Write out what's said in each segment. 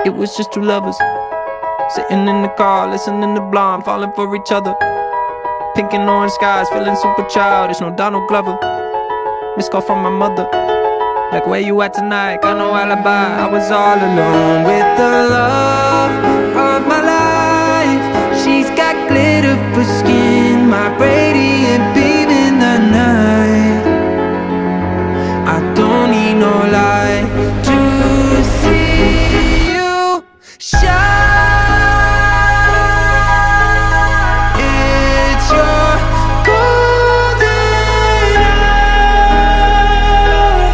It was just two lovers sitting in the car, listening to Blonde, falling for each other. Pink and orange skies, feeling super childish. No Donald Glover. Missed call from my mother, like, where you at tonight? Got no alibi. I was all alone with the love of my life. She's got glitter for skin, my radiant beam in the night. I don't need no light to see you shine. It's your golden hour.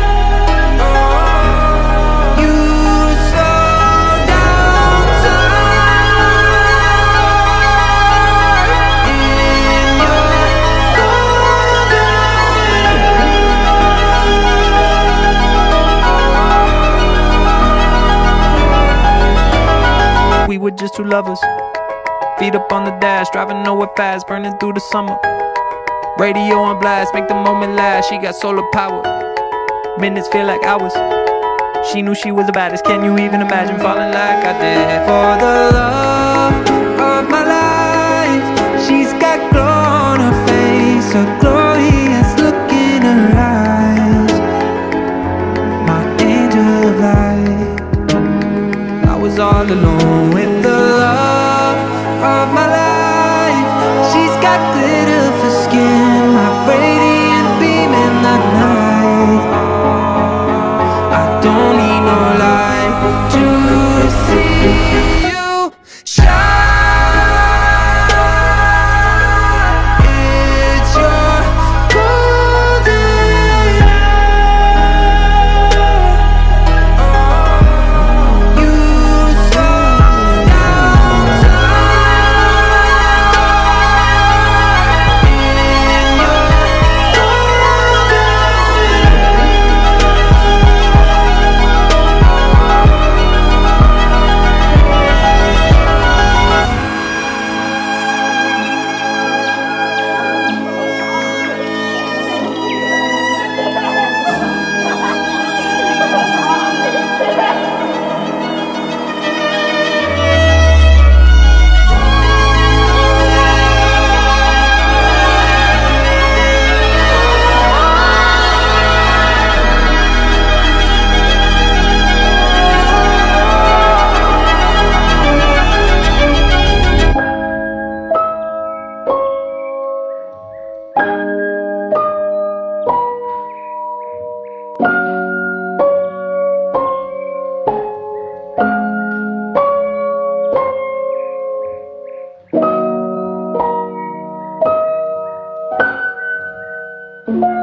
You slow down time in your golden hour. We were just two lovers, feet up on the dash, driving nowhere fast, burning through the summer. Radio on blast, make the moment last. She got solar power, minutes feel like hours. She knew she was the baddest. Can you even imagine falling like I did? For the love of my life, she's got glow on her face, a glorious look in her eyes. My angel of light. I was all alone with the love of my life. She's got glitter for skin, my radiant beam in the night. I don't need no light to see you shine. It's your golden hour. You slow down time in your Thank you.